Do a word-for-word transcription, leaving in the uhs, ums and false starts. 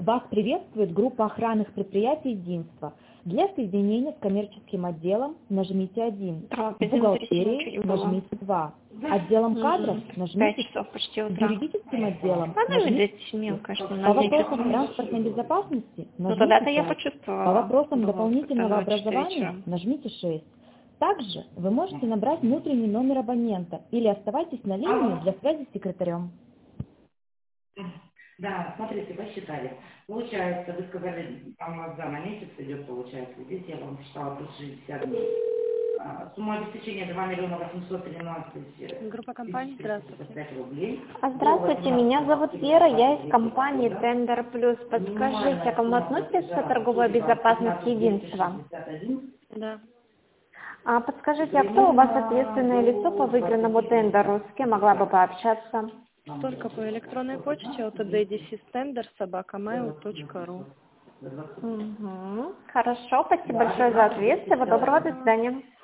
Вас приветствует группа охранных предприятий «Единство». Для соединения с коммерческим отделом нажмите один, Да, с бухгалтерией было. нажмите два, отделом кадров Пять нажмите часов почти с утра. юридическим отделом А ну нажмите здесь мелко, что по на день вопросам часов. транспортной безопасности Ну нажмите тогда-то я пять, почувствовала. по вопросам Было дополнительного как-то ночью образования вечером. нажмите шесть. Также вы можете набрать внутренний номер абонента или оставайтесь на линии для связи с секретарем. Да, смотрите, посчитали. Получается, вы сказали, там у вас да, на месяц идет, получается. Здесь я вам посчитала триста шестьдесят дней. А, сумма обеспечения два миллиона восемьсот тринадцать Группа компаний, здравствуйте. рублей. А, Здравствуйте, меня зовут Вера, я из компании Tender Plus. Подскажите, к кому относится торговая безопасность Единства? Да. А подскажите, а кто у вас ответственное лицо по выигранному тендеру? С кем могла бы пообщаться? Только по электронной почте от dcstender собака mail точка ру. Угу. Хорошо, спасибо большое за ответ. Всего доброго, до свидания.